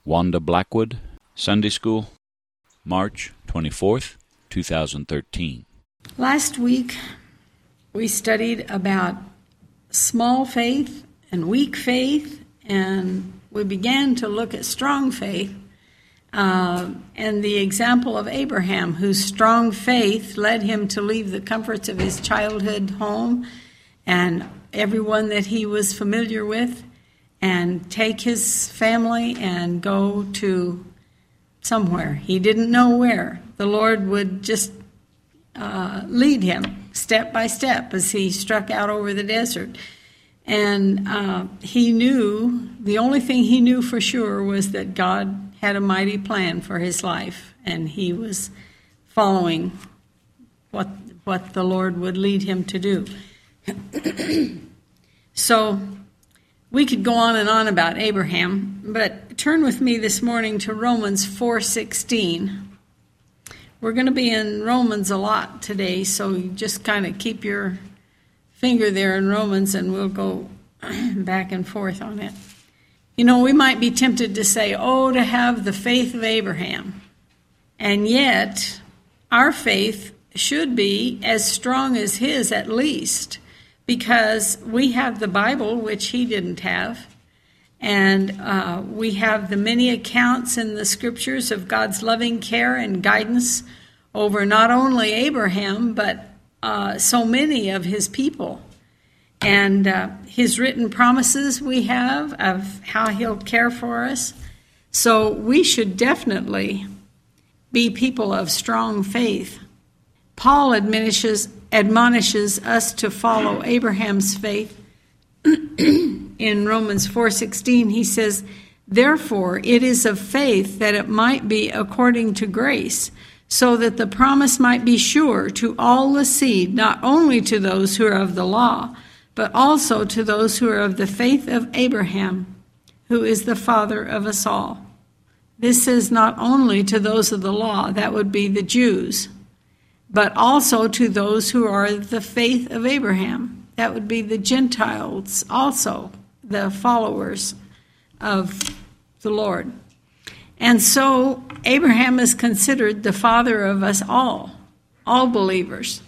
Wanda Blackwood, Sunday School, March 24th, 2013. Last week, we studied about small faith and weak faith, and we began to look at strong faith and the example of Abraham, whose strong faith led him to leave the comforts of his childhood home and everyone that he was familiar with and take his family and go to somewhere. He didn't know where. The Lord would just lead him step by step as he struck out over the desert. And he knew, the only thing he knew for sure was that God had a mighty plan for his life, and he was following what the Lord would lead him to do. So we could go on and on about Abraham, but turn with me this morning to Romans 4:16. We're going to be in Romans a lot today, so you just kind of keep your finger there in Romans and we'll go back and forth on it. You know, we might be tempted to say, oh, to have the faith of Abraham. And yet, our faith should be as strong as his at least, because we have the Bible, which he didn't have, and we have the many accounts in the scriptures of God's loving care and guidance over not only Abraham, but so many of his people. And his written promises we have of how he'll care for us. So we should definitely be people of strong faith. Paul admonishes us to follow Abraham's faith. In Romans 4:16, he says, "Therefore it is of faith that it might be according to grace, so that the promise might be sure to all the seed, not only to those who are of the law, but also to those who are of the faith of Abraham, who is the father of us all." This is not only to those of the law, that would be the Jews, but also to those who are the faith of Abraham. That would be the Gentiles also, the followers of the Lord. And so Abraham is considered the father of us all believers.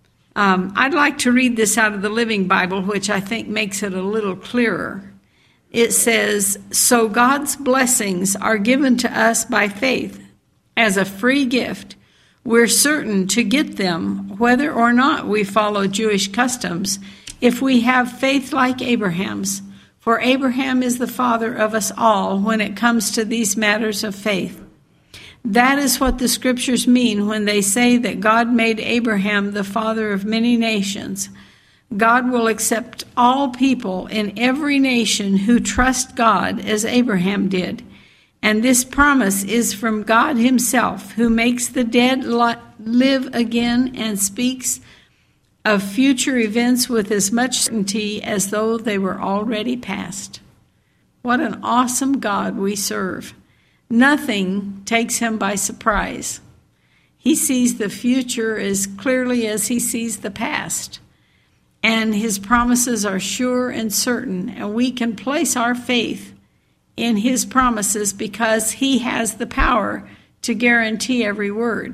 I'd like to read this out of the Living Bible, which I think makes it a little clearer. It says, "So God's blessings are given to us by faith as a free gift. We're certain to get them whether or not we follow Jewish customs, if we have faith like Abraham's. For Abraham is the father of us all when it comes to these matters of faith. That is what the scriptures mean when they say that God made Abraham the father of many nations. God will accept all people in every nation who trust God as Abraham did. And this promise is from God himself, who makes the dead live again and speaks of future events with as much certainty as though they were already past." What an awesome God we serve. Nothing takes him by surprise. He sees the future as clearly as he sees the past. And his promises are sure and certain, and we can place our faith in his promises because he has the power to guarantee every word.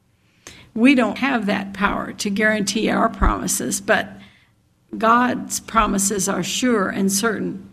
We don't have that power to guarantee our promises, but God's promises are sure and certain.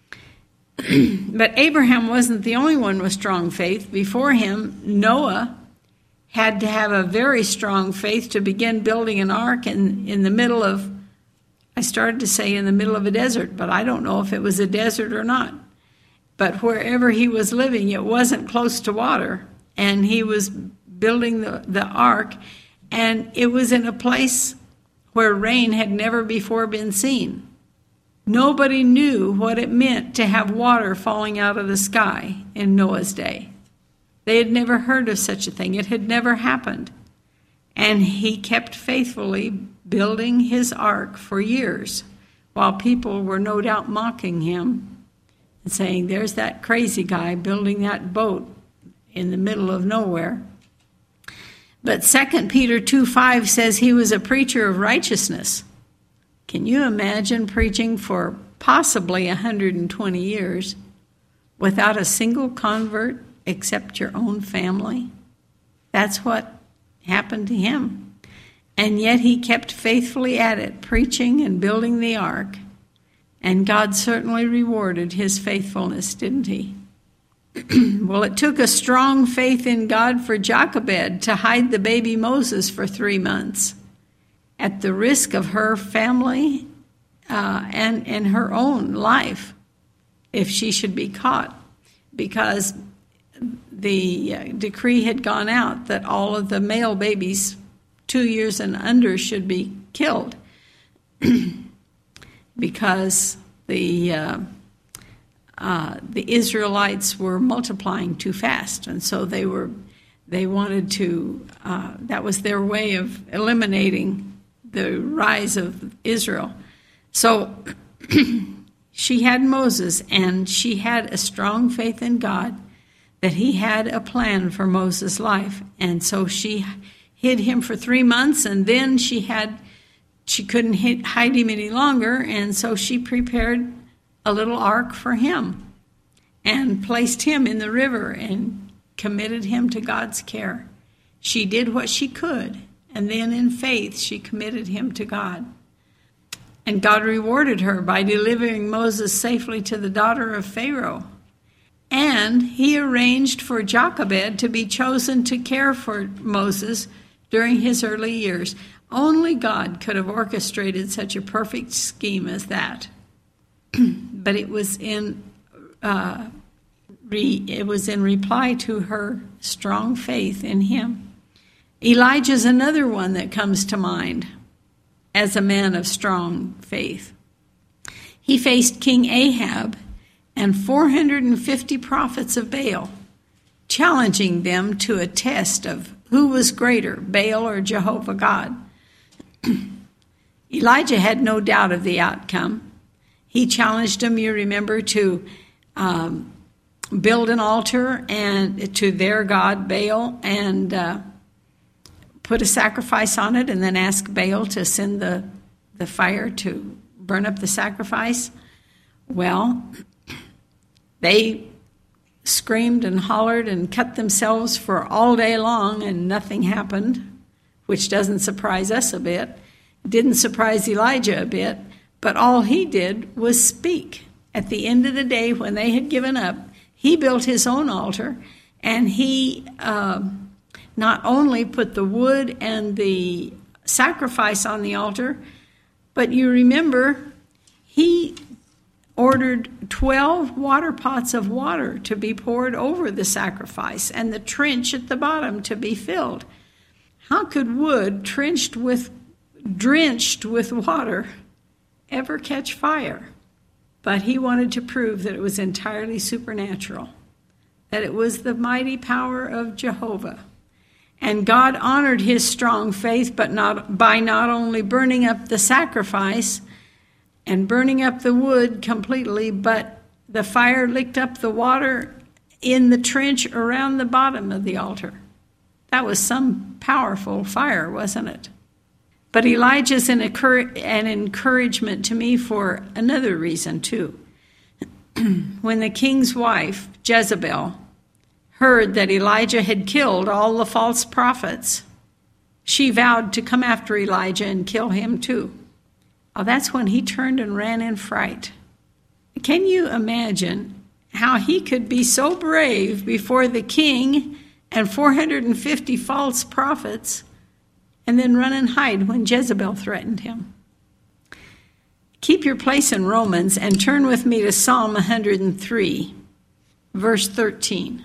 But Abraham wasn't the only one with strong faith. Before him, Noah had to have a very strong faith to begin building an ark in the middle of, I started to say in the middle of a desert, but I don't know if it was a desert or not. But wherever he was living, it wasn't close to water. And he was building the ark, and it was in a place where rain had never before been seen. Nobody knew what it meant to have water falling out of the sky in Noah's day. They had never heard of such a thing. It had never happened. And he kept faithfully building his ark for years, while people were no doubt mocking him and saying, "There's that crazy guy building that boat in the middle of nowhere." But 2 Peter 2:5 says he was a preacher of righteousness. Can you imagine preaching for possibly 120 years? without a single convert except your own family? That's what happened to him. And yet he kept faithfully at it, preaching and building the ark. And God certainly rewarded his faithfulness, didn't he? Well, it took a strong faith in God for Jochebed to hide the baby Moses for 3 months at the risk of her family and her own life if she should be caught, because the decree had gone out that all of the male babies 2 years and under should be killed because the Israelites were multiplying too fast, and so they wanted to. That was their way of eliminating the rise of Israel. So she had Moses, and she had a strong faith in God that he had a plan for Moses' life, and so she hid him for 3 months, and then she couldn't hide him any longer, and so she prepared a little ark for him and placed him in the river and committed him to God's care. She did what she could, and then in faith she committed him to God. And God rewarded her by delivering Moses safely to the daughter of Pharaoh. And he arranged for Jochebed to be chosen to care for Moses during his early years. Only God could have orchestrated such a perfect scheme as that. But it was in reply to her strong faith in him. Elijah's another one that comes to mind as a man of strong faith. He faced King Ahab and 450 prophets of Baal, challenging them to a test of who was greater, Baal or Jehovah God. Elijah had no doubt of the outcome. He challenged them, you remember, to build an altar and to their god Baal and put a sacrifice on it, and then ask Baal to send the fire to burn up the sacrifice. Well, they screamed and hollered and cut themselves for all day long, and nothing happened, which doesn't surprise us a bit. It didn't surprise Elijah a bit, but all he did was speak. At the end of the day, when they had given up, he built his own altar, and he not only put the wood and the sacrifice on the altar, but you remember he ordered 12 water pots of water to be poured over the sacrifice and the trench at the bottom to be filled. How could wood drenched with water ever catch fire? But he wanted to prove that it was entirely supernatural, that it was the mighty power of Jehovah. And God honored his strong faith, but not only burning up the sacrifice and burning up the wood completely, but the fire licked up the water in the trench around the bottom of the altar. That was some powerful fire, wasn't it? But Elijah's an encouragement to me for another reason, too. When the king's wife, Jezebel, heard that Elijah had killed all the false prophets, she vowed to come after Elijah and kill him, too. Oh, that's when he turned and ran in fright. Can you imagine how he could be so brave before the king and 450 false prophets and then run and hide when Jezebel threatened him? Keep your place in Romans and turn with me to Psalm 103, verse 13.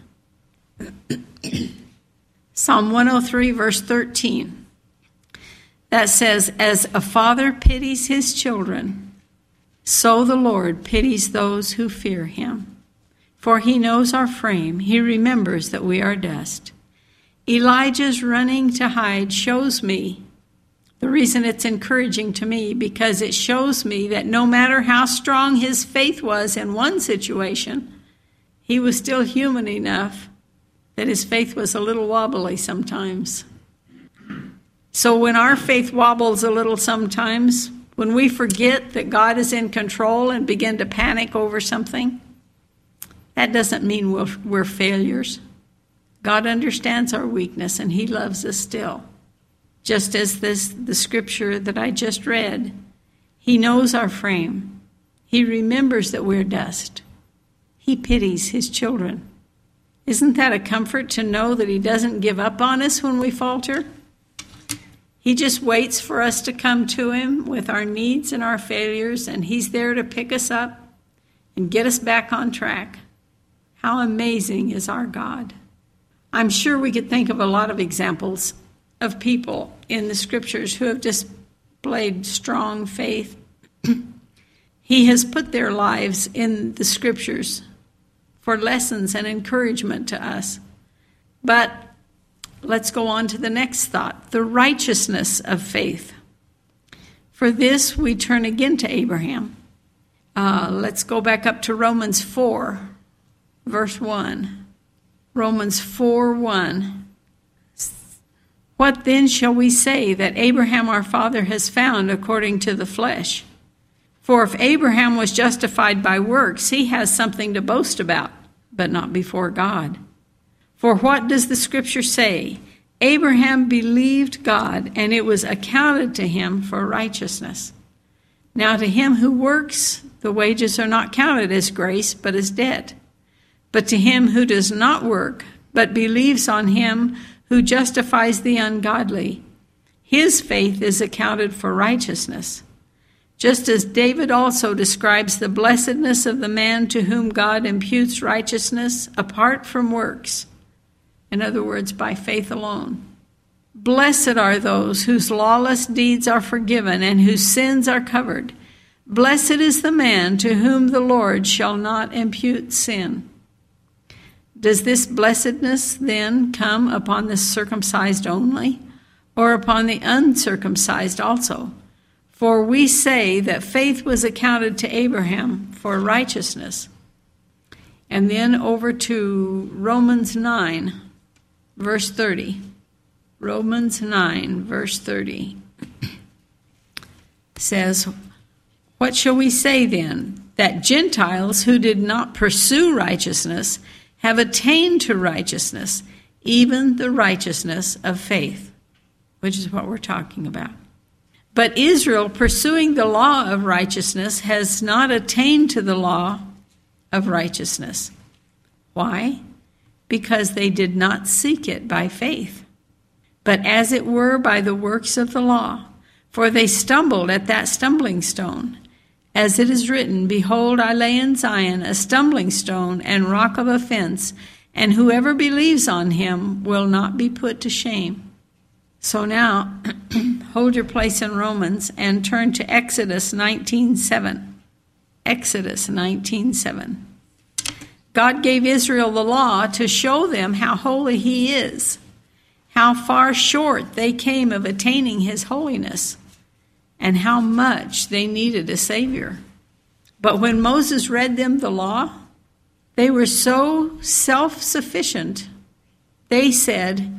Psalm 103, verse 13. That says, "As a father pities his children, so the Lord pities those who fear him. For he knows our frame. He remembers that we are dust." Elijah's running to hide shows me, the reason it's encouraging to me, because it shows me that no matter how strong his faith was in one situation, he was still human enough that his faith was a little wobbly sometimes. So when our faith wobbles a little sometimes, when we forget that God is in control and begin to panic over something, That doesn't mean we're failures. God understands our weakness, and he loves us still. Just as the scripture that I just read, he knows our frame. He remembers that we're dust. He pities his children. Isn't that a comfort to know that he doesn't give up on us when we falter? He just waits for us to come to him with our needs and our failures, and he's there to pick us up and get us back on track. How amazing is our God. I'm sure we could think of a lot of examples of people in the scriptures who have displayed strong faith. He has put their lives in the scriptures for lessons and encouragement to us. But let's go on to the next thought, the righteousness of faith. For this, we turn again to Abraham. Let's go back up to Romans 4, verse 1. Romans 4:1. What then shall we say that Abraham our father has found according to the flesh? For if Abraham was justified by works, he has something to boast about, but not before God. For what does the scripture say? Abraham believed God, and it was accounted to him for righteousness. Now to him who works, the wages are not counted as grace, but as debt. But to him who does not work, but believes on him who justifies the ungodly, his faith is accounted for righteousness. Just as David also describes the blessedness of the man to whom God imputes righteousness apart from works. In other words, by faith alone. Blessed are those whose lawless deeds are forgiven and whose sins are covered. Blessed is the man to whom the Lord shall not impute sin. Does this blessedness then come upon the circumcised only, or upon the uncircumcised also? For we say that faith was accounted to Abraham for righteousness. And then over to Romans 9, verse 30. Romans 9, verse 30 says, what shall we say then? That Gentiles who did not pursue righteousness have attained to righteousness, even the righteousness of faith, which is what we're talking about. But Israel, pursuing the law of righteousness, has not attained to the law of righteousness. Why? Because they did not seek it by faith, but as it were by the works of the law. For they stumbled at that stumbling stone. As it is written, behold, I lay in Zion a stumbling stone and rock of offense, and whoever believes on him will not be put to shame. So now, hold your place in Romans and turn to Exodus 19:7. Exodus 19:7. God gave Israel the law to show them how holy he is, how far short they came of attaining his holiness, and how much they needed a Savior. But when Moses read them the law, they were so self-sufficient, they said,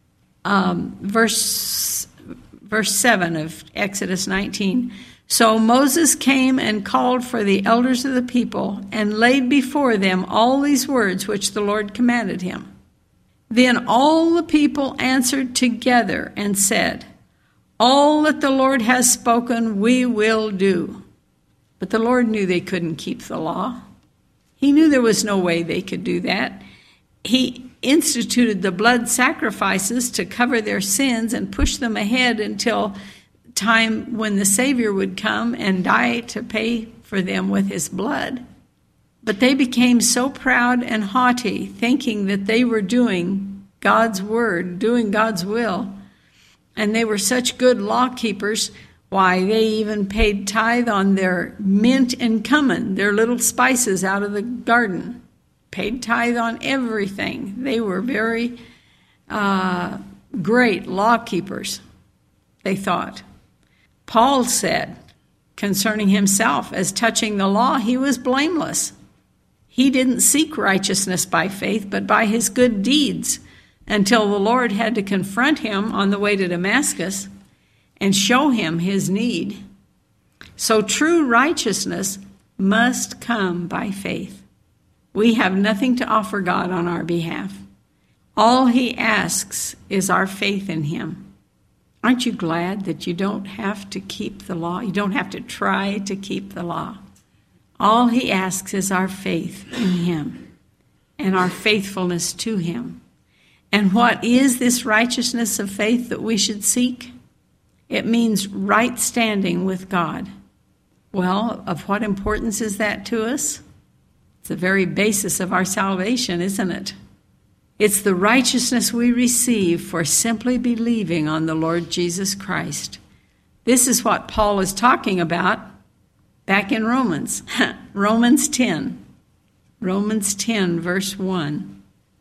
verse 7 of Exodus 19, so Moses came and called for the elders of the people and laid before them all these words which the Lord commanded him. Then all the people answered together and said, all that the Lord has spoken, we will do. But the Lord knew they couldn't keep the law. He knew there was no way they could do that. He instituted the blood sacrifices to cover their sins and push them ahead until time when the Savior would come and die to pay for them with his blood. But they became so proud and haughty, thinking that they were doing God's word, doing God's will. And they were such good law keepers, why, they even paid tithe on their mint and cumin, their little spices out of the garden. Paid tithe on everything. They were very great law keepers, they thought. Paul said concerning himself, as touching the law, he was blameless. He didn't seek righteousness by faith, but by his good deeds, until the Lord had to confront him on the way to Damascus and show him his need. So true righteousness must come by faith. We have nothing to offer God on our behalf. All he asks is our faith in him. Aren't you glad that you don't have to keep the law? You don't have to try to keep the law. All he asks is our faith in him and our faithfulness to him. And what is this righteousness of faith that we should seek? It means right standing with God. Well, of what importance is that to us? It's the very basis of our salvation, isn't it? It's the righteousness we receive for simply believing on the Lord Jesus Christ. This is what Paul is talking about back in Romans. Romans 10. Romans 10, verse 1.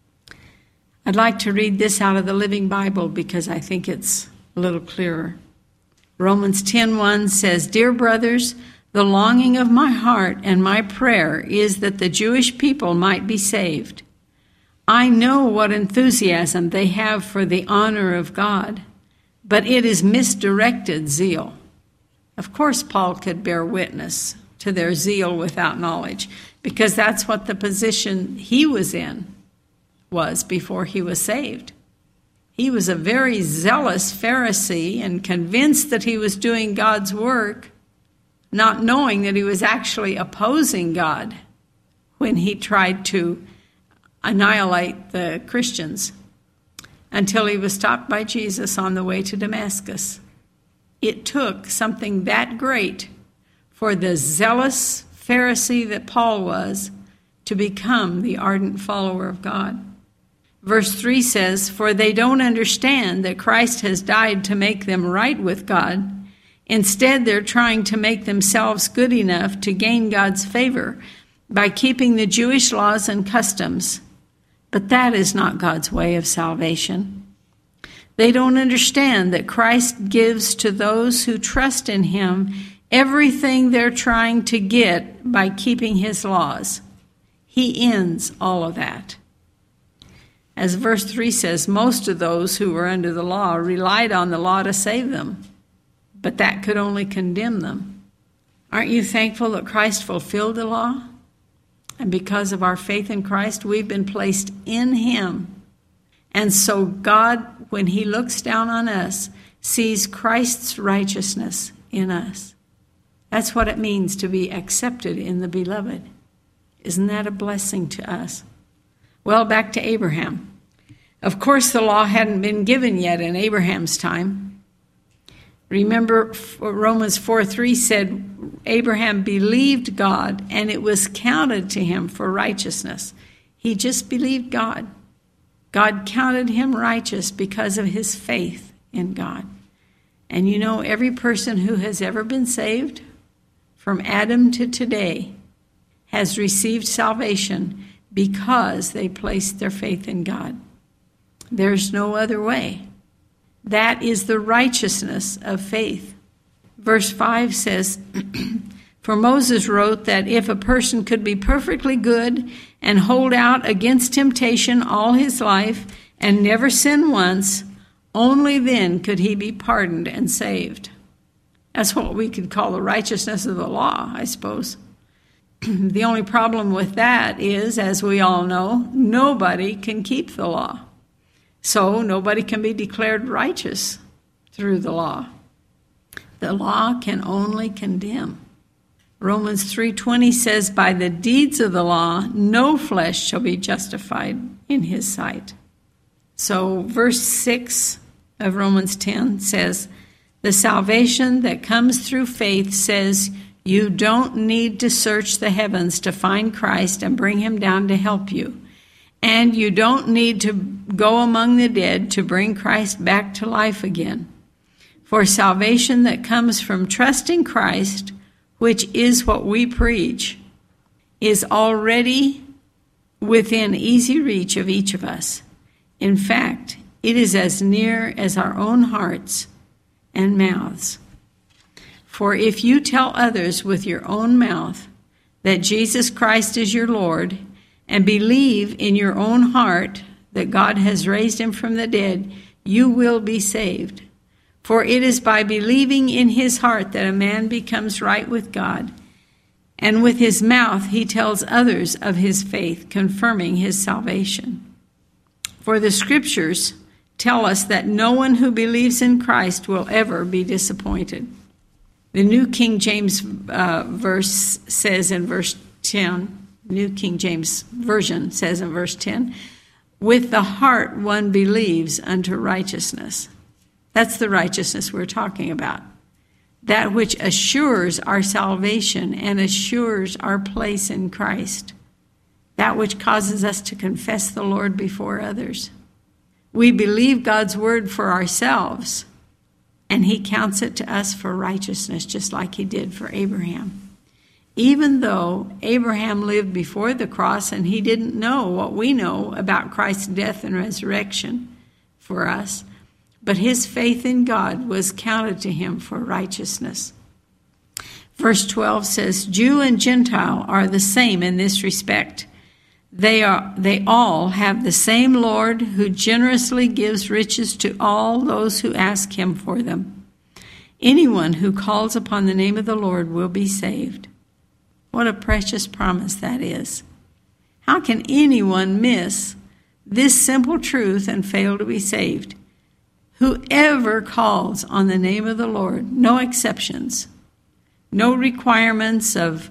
I'd like to read this out of the Living Bible because I think it's a little clearer. Romans 10:1 says, "Dear brothers, the longing of my heart and my prayer is that the Jewish people might be saved. I know what enthusiasm they have for the honor of God, but it is misdirected zeal." Of course, Paul could bear witness to their zeal without knowledge, because that's what the position he was in was before he was saved. He was a very zealous Pharisee and convinced that he was doing God's work, not knowing that he was actually opposing God when he tried to annihilate the Christians, until he was stopped by Jesus on the way to Damascus. It took something that great for the zealous Pharisee that Paul was to become the ardent follower of God. Verse 3 says, "For they don't understand that Christ has died to make them right with God. Instead, they're trying to make themselves good enough to gain God's favor by keeping the Jewish laws and customs. But that is not God's way of salvation. They don't understand that Christ gives to those who trust in him everything they're trying to get by keeping his laws. He ends all of that." As verse 3 says, most of those who were under the law relied on the law to save them, but that could only condemn them. Aren't you thankful that Christ fulfilled the law? And because of our faith in Christ, we've been placed in him. And so God, when he looks down on us, sees Christ's righteousness in us. That's what it means to be accepted in the beloved. Isn't that a blessing to us? Well, back to Abraham. Of course, the law hadn't been given yet in Abraham's time. Remember, Romans 4:3 said, Abraham believed God, and it was counted to him for righteousness. He just believed God. God counted him righteous because of his faith in God. And you know, every person who has ever been saved, from Adam to today, has received salvation because they placed their faith in God. There's no other way. That is the righteousness of faith. Verse 5 says, "For Moses wrote that if a person could be perfectly good and hold out against temptation all his life and never sin once, only then could he be pardoned and saved." That's what we could call the righteousness of the law, I suppose. The only problem with that is, as we all know, nobody can keep the law. So nobody can be declared righteous through the law. The law can only condemn. Romans 3:20 says, "By the deeds of the law, no flesh shall be justified in his sight." So verse 6 of Romans 10 says, "The salvation that comes through faith says you don't need to search the heavens to find Christ and bring him down to help you. And you don't need to go among the dead to bring Christ back to life again. For salvation that comes from trusting Christ, which is what we preach, is already within easy reach of each of us. In fact, it is as near as our own hearts and mouths. For if you tell others with your own mouth that Jesus Christ is your Lord, and believe in your own heart that God has raised him from the dead, you will be saved. For it is by believing in his heart that a man becomes right with God, And with his mouth he tells others of his faith, confirming his salvation. For the Scriptures tell us that no one who believes in Christ will ever be disappointed. The New King James verse says in verse 10, New King James Version says in verse 10, with the heart one believes unto righteousness. That's the righteousness we're talking about. That which assures our salvation and assures our place in Christ. That which causes us to confess the Lord before others. We believe God's word for ourselves, and he counts it to us for righteousness, just like he did for Abraham. Even though Abraham lived before the cross and he didn't know what we know about Christ's death and resurrection for us, but his faith in God was counted to him for righteousness. Verse 12 says, Jew and Gentile are the same in this respect. They all have the same Lord who generously gives riches to all those who ask him for them. Anyone who calls upon the name of the Lord will be saved. What a precious promise that is. How can anyone miss this simple truth and fail to be saved? Whoever calls on the name of the Lord, no exceptions, no requirements of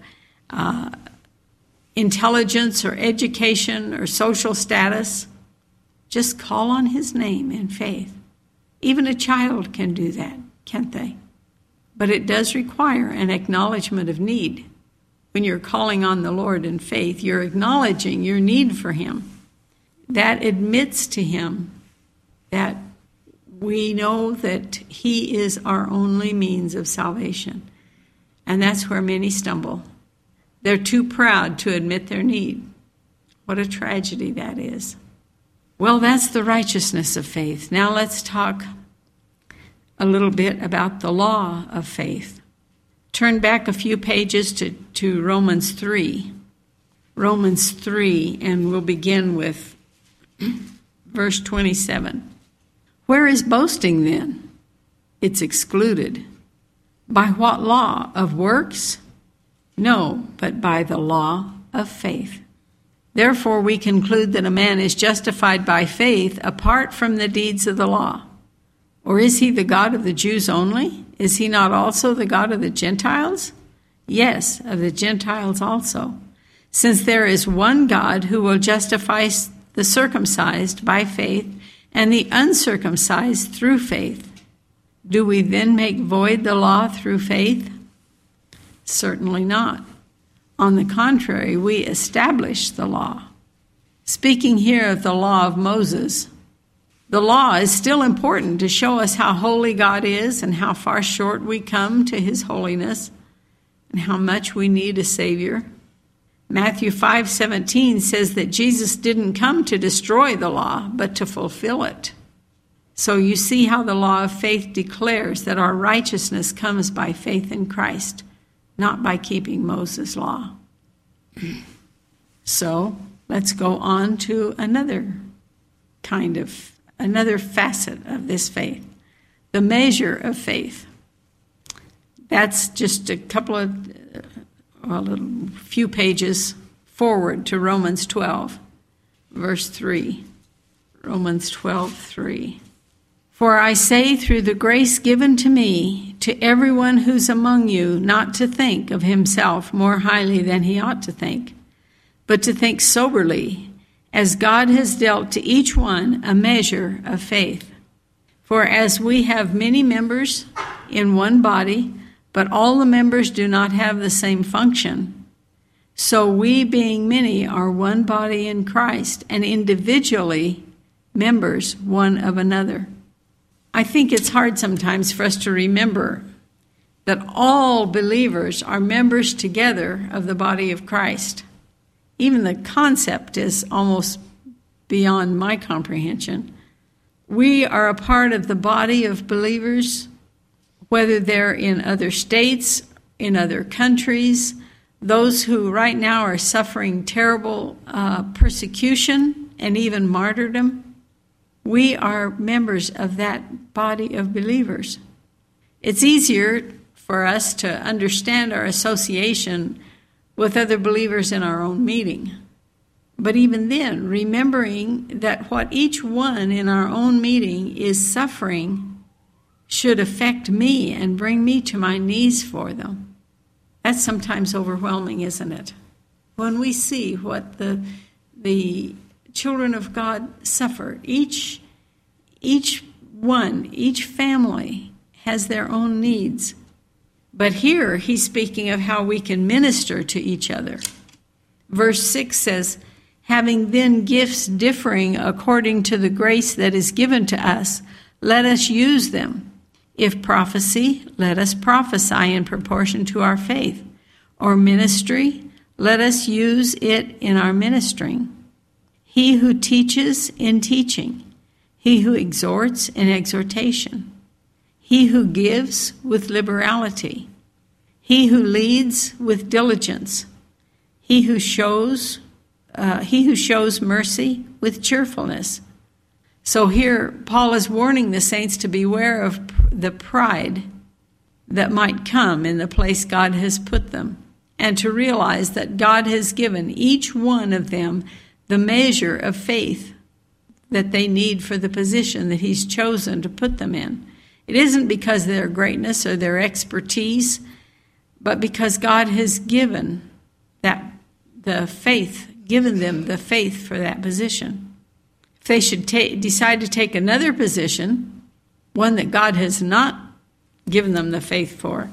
intelligence or education or social status, just call on his name in faith. Even a child can do that, can't they? But it does require an acknowledgement of need. When you're calling on the Lord in faith, you're acknowledging your need for him. That admits to him that we know that he is our only means of salvation. And that's where many stumble. They're too proud to admit their need. What a tragedy that is. Well, that's the righteousness of faith. Now let's talk a little bit about the law of faith. Turn back a few pages to Romans 3. Romans 3, and we'll begin with verse 27. Where is boasting then? It's excluded. By what law? Of works? No, but by the law of faith. Therefore we conclude that a man is justified by faith apart from the deeds of the law. Or is he the God of the Jews only? Is he not also the God of the Gentiles? Yes, of the Gentiles also. Since there is one God who will justify the circumcised by faith and the uncircumcised through faith. Do we then make void the law through faith? Certainly not. On the contrary, we establish the law. Speaking here of the law of Moses, the law is still important to show us how holy God is and how far short we come to his holiness and how much we need a Savior. Matthew 5:17 says that Jesus didn't come to destroy the law, but to fulfill it. So you see how the law of faith declares that our righteousness comes by faith in Christ, not by keeping Moses' law. So let's go on to another facet of this faith, the measure of faith. That's just a few pages forward to Romans 12, verse 3. Romans 12:3. For I say through the grace given to me, to everyone who's among you, not to think of himself more highly than he ought to think, but to think soberly, as God has dealt to each one a measure of faith. For as we have many members in one body, but all the members do not have the same function, so we, being many, are one body in Christ, and individually members one of another. I think it's hard sometimes for us to remember that all believers are members together of the body of Christ. Even the concept is almost beyond my comprehension. We are a part of the body of believers, whether they're in other states, in other countries, those who right now are suffering terrible persecution and even martyrdom. We are members of that body of believers. It's easier for us to understand our association with other believers in our own meeting. But even then, remembering that what each one in our own meeting is suffering should affect me and bring me to my knees for them. That's sometimes overwhelming, isn't it? When we see what the children of God suffer, each family has their own needs. But here he's speaking of how we can minister to each other. Verse 6 says, having then gifts differing according to the grace that is given to us, let us use them. If prophecy, let us prophesy in proportion to our faith. Or ministry, let us use it in our ministering. He who teaches in teaching. He who exhorts in exhortation. He who gives with liberality. He who leads with diligence. He who shows mercy with cheerfulness. So here, Paul is warning the saints to beware of the pride that might come in the place God has put them, and to realize that God has given each one of them the measure of faith that they need for the position that he's chosen to put them in. It isn't because of their greatness or their expertise, but because God has given them the faith for that position. If they should decide to take another position, one that God has not given them the faith for,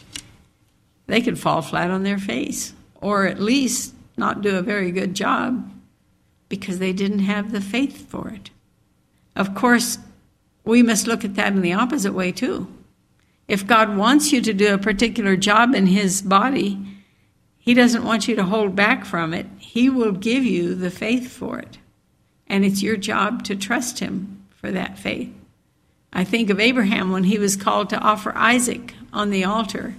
they could fall flat on their face, or at least not do a very good job because they didn't have the faith for it. Of course, we must look at that in the opposite way too. If God wants you to do a particular job in his body, he doesn't want you to hold back from it. He will give you the faith for it. And it's your job to trust him for that faith. I think of Abraham when he was called to offer Isaac on the altar.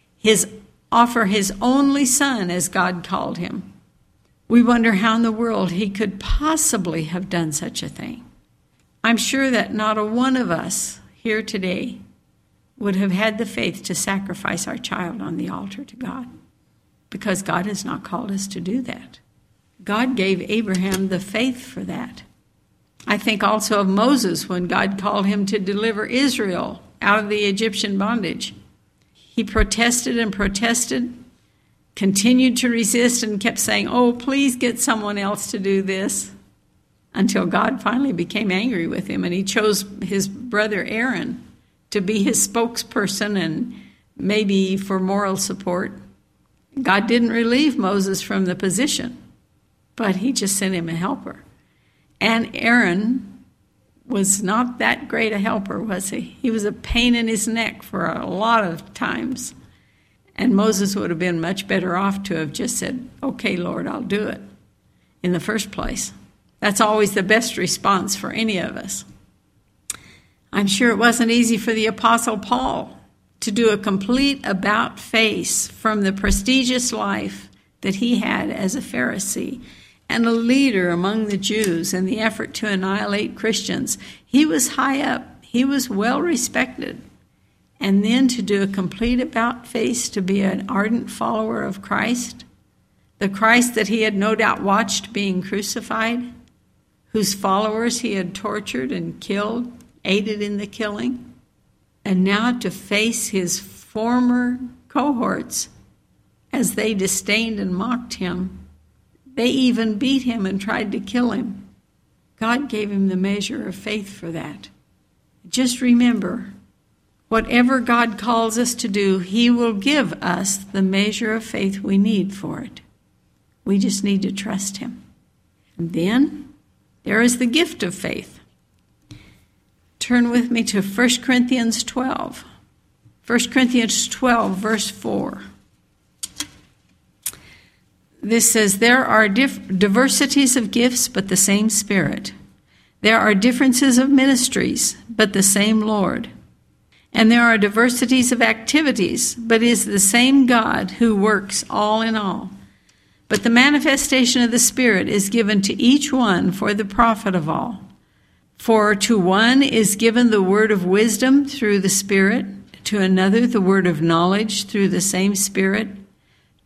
Offer his only son, as God called him. We wonder how in the world he could possibly have done such a thing. I'm sure that not a one of us here today would have had the faith to sacrifice our child on the altar to God, because God has not called us to do that. God gave Abraham the faith for that. I think also of Moses when God called him to deliver Israel out of the Egyptian bondage. He protested and protested, continued to resist, and kept saying, oh, please get someone else to do this, until God finally became angry with him, and he chose his brother Aaron to be his spokesperson and maybe for moral support. God didn't relieve Moses from the position, but he just sent him a helper. And Aaron was not that great a helper, was he? He was a pain in his neck for a lot of times. And Moses would have been much better off to have just said, okay, Lord, I'll do it in the first place. That's always the best response for any of us. I'm sure it wasn't easy for the Apostle Paul to do a complete about-face from the prestigious life that he had as a Pharisee and a leader among the Jews in the effort to annihilate Christians. He was high up. He was well respected. And then to do a complete about-face to be an ardent follower of Christ, the Christ that he had no doubt watched being crucified, whose followers he had tortured and killed, aided in the killing, and now to face his former cohorts as they disdained and mocked him. They even beat him and tried to kill him. God gave him the measure of faith for that. Just remember, whatever God calls us to do, he will give us the measure of faith we need for it. We just need to trust him. And then there is the gift of faith. Turn with me to 1 Corinthians 12. 1 Corinthians 12, verse 4. This says, there are diversities of gifts, but the same Spirit. There are differences of ministries, but the same Lord. And there are diversities of activities, but it is the same God who works all in all. But the manifestation of the Spirit is given to each one for the profit of all. For to one is given the word of wisdom through the Spirit, to another the word of knowledge through the same Spirit,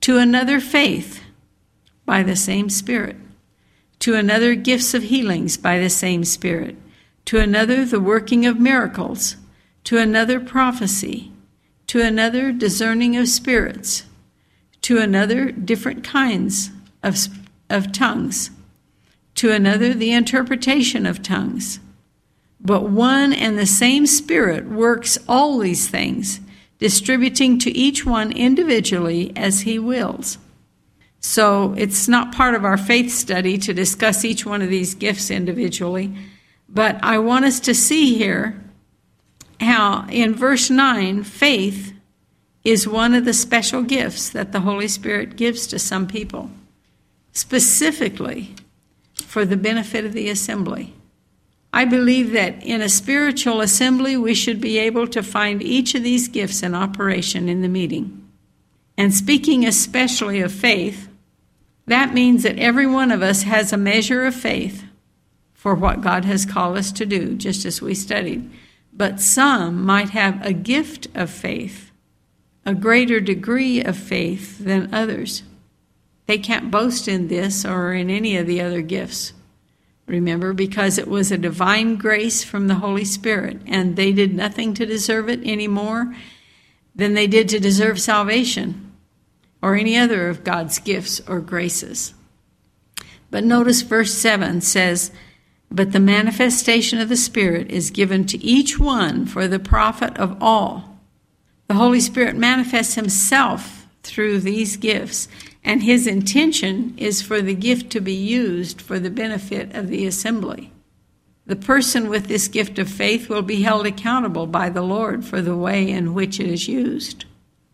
to another faith by the same Spirit, to another gifts of healings by the same Spirit, to another the working of miracles, to another prophecy, to another discerning of spirits, to another different kinds of tongues, to another the interpretation of tongues. But one and the same Spirit works all these things, distributing to each one individually as he wills. So it's not part of our faith study to discuss each one of these gifts individually, but I want us to see here how in verse 9, faith is one of the special gifts that the Holy Spirit gives to some people, specifically for the benefit of the assembly. I believe that in a spiritual assembly, we should be able to find each of these gifts in operation in the meeting. And speaking especially of faith, that means that every one of us has a measure of faith for what God has called us to do, just as we studied. But some might have a gift of faith, a greater degree of faith than others. They can't boast in this or in any of the other gifts. Remember, because it was a divine grace from the Holy Spirit, and they did nothing to deserve it any more than they did to deserve salvation or any other of God's gifts or graces. But notice verse 7 says, "But the manifestation of the Spirit is given to each one for the profit of all." The Holy Spirit manifests himself through these gifts, and his intention is for the gift to be used for the benefit of the assembly. The person with this gift of faith will be held accountable by the Lord for the way in which it is used.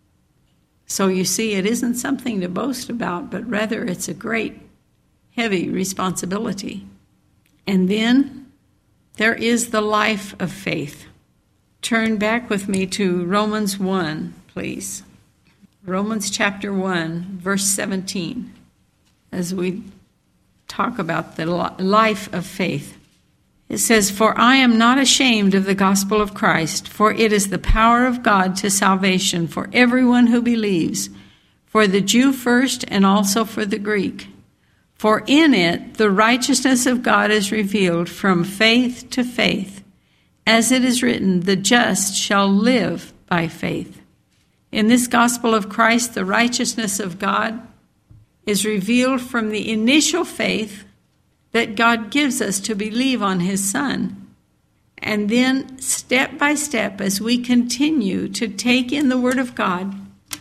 So you see, it isn't something to boast about, but rather it's a great, heavy responsibility. And then there is the life of faith. Turn back with me to Romans 1, please. Romans chapter 1, verse 17, as we talk about the life of faith. It says, "For I am not ashamed of the gospel of Christ, for it is the power of God to salvation for everyone who believes, for the Jew first and also for the Greek. For in it the righteousness of God is revealed from faith to faith, as it is written, the just shall live by faith." In this gospel of Christ, the righteousness of God is revealed from the initial faith that God gives us to believe on his Son. And then step by step, as we continue to take in the Word of God,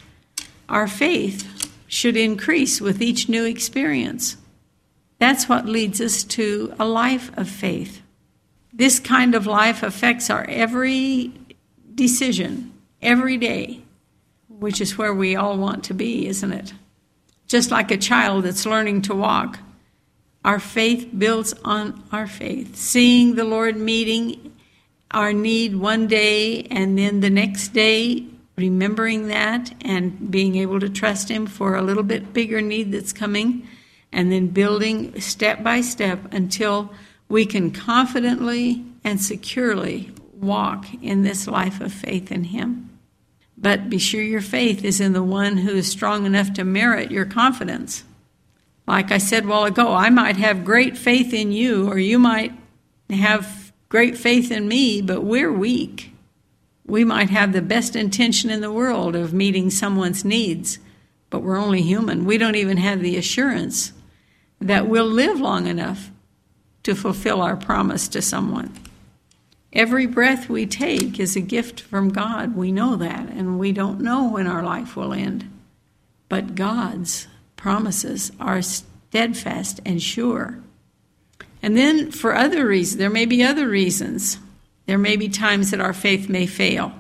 our faith should increase with each new experience. That's what leads us to a life of faith. This kind of life affects our every decision, every day, which is where we all want to be, isn't it? Just like a child that's learning to walk, our faith builds on our faith. Seeing the Lord meeting our need one day, and then the next day remembering that and being able to trust him for a little bit bigger need that's coming, and then building step by step until we can confidently and securely walk in this life of faith in him. But be sure your faith is in the one who is strong enough to merit your confidence. Like I said a while ago, I might have great faith in you, or you might have great faith in me, but we're weak. We might have the best intention in the world of meeting someone's needs, but we're only human. We don't even have the assurance that we'll live long enough to fulfill our promise to someone. Every breath we take is a gift from God. We know that, and we don't know when our life will end. But God's promises are steadfast and sure. And then for other reasons, there may be other reasons. There may be times that our faith may fail.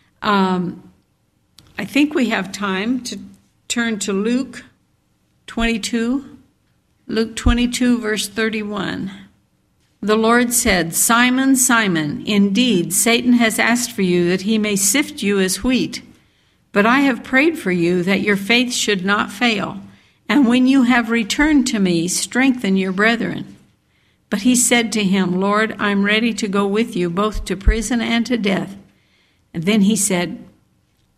I think we have time to turn to Luke 22. Luke 22, verse 31. The Lord said, "Simon, Simon, indeed Satan has asked for you that he may sift you as wheat. But I have prayed for you that your faith should not fail. And when you have returned to me, strengthen your brethren." But he said to him, "Lord, I'm ready to go with you both to prison and to death." And then he said,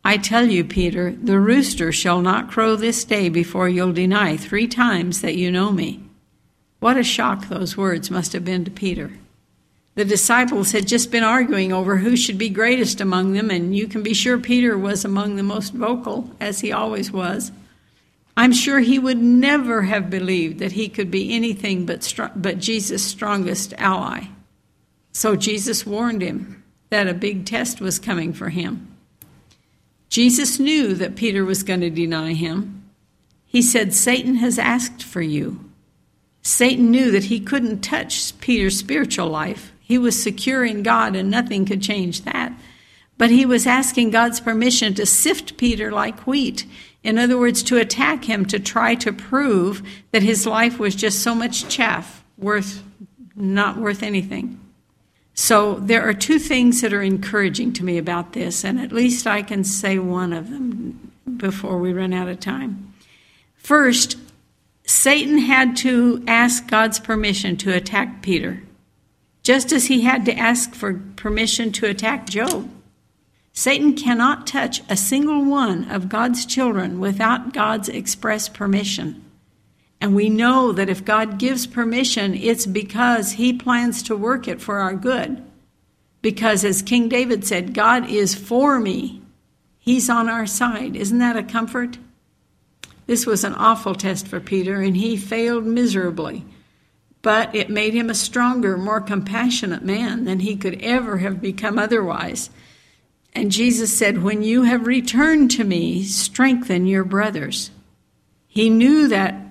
I tell you, Peter, the rooster shall not crow this day before you'll deny 3 times that you know me. What a shock those words must have been to Peter. The disciples had just been arguing over who should be greatest among them, and you can be sure Peter was among the most vocal, as he always was. I'm sure he would never have believed that he could be anything but Jesus' strongest ally. So Jesus warned him that a big test was coming for him. Jesus knew that Peter was going to deny him. He said, Satan has asked for you. Satan knew that he couldn't touch Peter's spiritual life. He was secure in God and nothing could change that. But he was asking God's permission to sift Peter like wheat. In other words, to attack him, to try to prove that his life was just so much chaff, not worth anything. So there are 2 things that are encouraging to me about this, and at least I can say one of them before we run out of time. First, Satan had to ask God's permission to attack Peter, just as he had to ask for permission to attack Job. Satan cannot touch a single one of God's children without God's express permission. And we know that if God gives permission, it's because he plans to work it for our good. Because as King David said, God is for me. He's on our side. Isn't that a comfort? This was an awful test for Peter, and he failed miserably. But it made him a stronger, more compassionate man than he could ever have become otherwise. And Jesus said, when you have returned to me, strengthen your brothers. He knew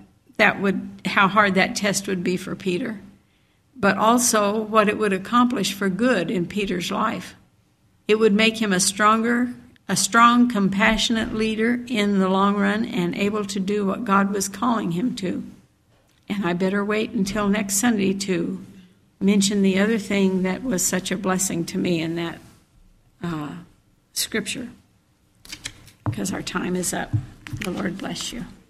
how hard that test would be for Peter, but also what it would accomplish for good in Peter's life. It would make him a strong, compassionate leader in the long run and able to do what God was calling him to. And I better wait until next Sunday to mention the other thing that was such a blessing to me in that scripture, because our time is up. The Lord bless you.